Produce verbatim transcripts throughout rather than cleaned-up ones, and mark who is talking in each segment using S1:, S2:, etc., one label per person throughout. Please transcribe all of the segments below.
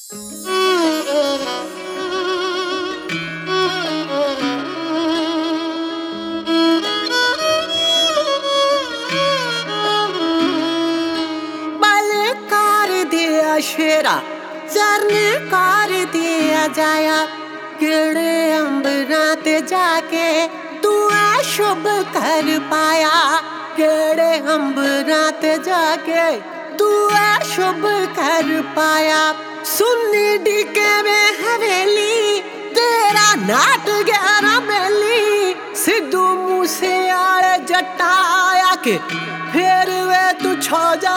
S1: शेरा चरने कर दिया जाया केड़े अंबरां ते जाके तू ऐ शुभ कर पाया केड़े अंबरां ते जाके तू ऐ शुभ कर पाया सुननी डिके में हवेली तेरा नाट ग्यारह बेली सिद्धू मूसे आले जट्टा आके फिर वे तू छो जा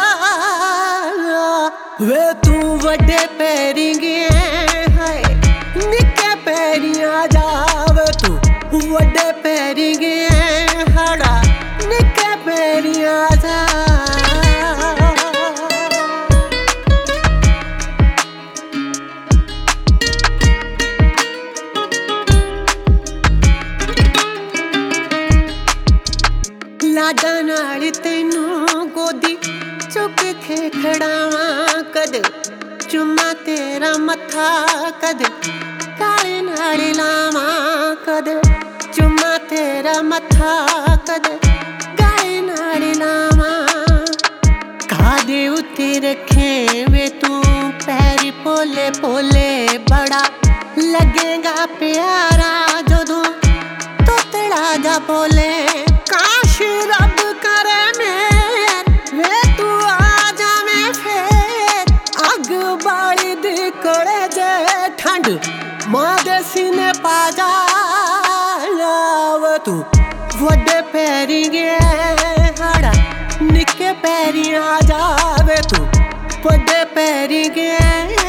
S1: वे तू वड्डे पैरी गए हाय निक्के पैरी आ जावे तू वड्डे पैरी गए हड़ा निक्के पैरी आ जा लाडा नाल तैनू गोदी चुक के खड़ावां कद चुम्मा तेरा मत्था कद काले नाल लावां कद चुम्मा तेरा मत्था कद काले नाल लावां कादे उत्ते रखे वे तू पैरी पोले पोले बड़ा लगेगा प्यारा जदों तोतड़ा जा बोले काश रब करे मेर वे तू आ जावे फिर अग बाली दी कोड़े जे ठंड मां दे सीने पा जा तू वड्डे पैरी गए हड़ा निक्के पैरी आ जावे तू वड्डे पैरी गए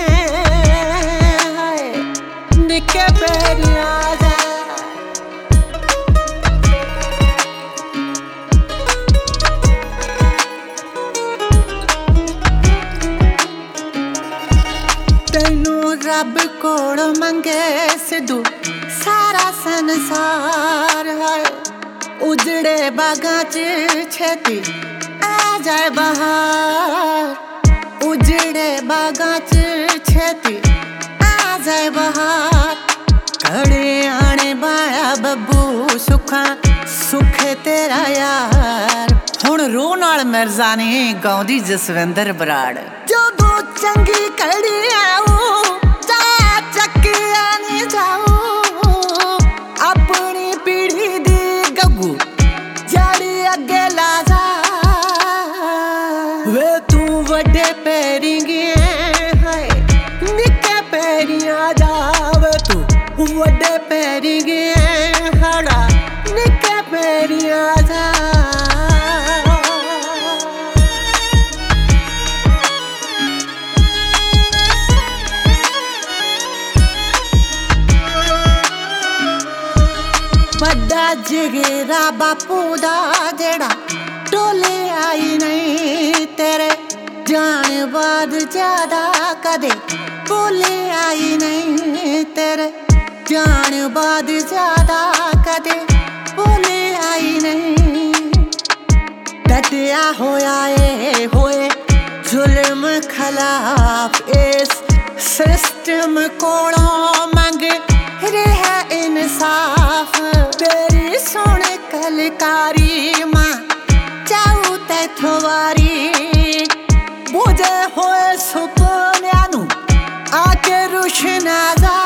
S1: निक्के पैरी आ जा तैनू रब कोड़ मंगे सिद्धू सारा संसार है उजड़े बागां च छेती आ जाए बहार उजड़े बागां च छेती आ जाए बहार कड़े आने बाया बब्बू सुखा सुख तेरा यार हुण रो नाल मिर्जा ने गाउंदी जसविंदर बराड़ जदों चंगी कड़ी आऊं जा चक्किया नहीं जाऊं अपनी पीढ़ी दी गग्गू जड़ी अगे ला जा वे तू वड्डे पैरी गए हाय निक्के पैरी आ जावे तू वड्डे पैरी गए हड़ा निक्के पैरी आ जा बड़ा जिगरा बापू दा जेड़ा टोले आई नहीं तेरे जाने बाद ज्यादा कदे बोले आई नहीं तेरे जाने बाद ज्यादा कदे बोले आई नहीं डटिया होया ए होए जुल्म खिलाफ इस सिस्टम कोलों मंग रहा इंसाफ तेरी सोने कलकारी मां चाहू तैथों वारी बुझे होए सुपनियां नू आके रुशना जा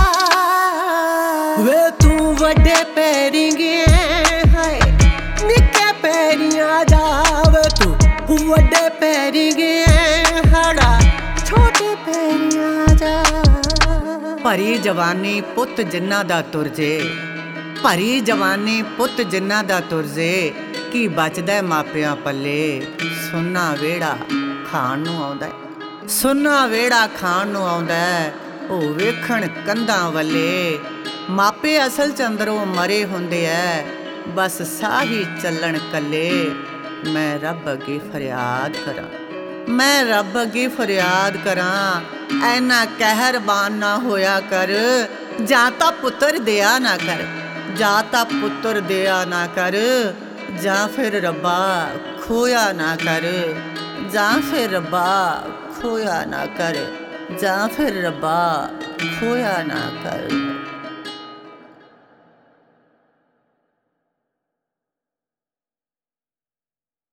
S1: वे तू वड्डे पैरी गए हाय निक्के पैरी आ जावे तू वड्डे पैरी गए हड़ा छोटे पैरी आ जा भरी जवानी पुत जिन्ना दा तुर जे भरी जवानी पुत जिन्ना दा तुर जे की बचदा मापियां पल्ले सुन्ना वेड़ा खाण नूं आउंदा सुन्ना वेड़ा खाण नूं आउंदा ओ वेखण कंधां वल्ले मापे असल च अंदरों मरे हुंदे ऐ बस साही चलण कल्ले मैं रब अगे फरियाद करां मैं रब अगे फरियाद करां ऐना कहरबान ना होया कर जां तां पुत्तर दिया ना कर जां तां पुत्तर दिया ना कर जां फिर रब्बा खोया ना कर जां फिर रब्बा खोया ना कर। ਜਾਂ ਫਿਰ ਰੱਬਾ ਖੋਇਆ ਨਾ ਕਰ।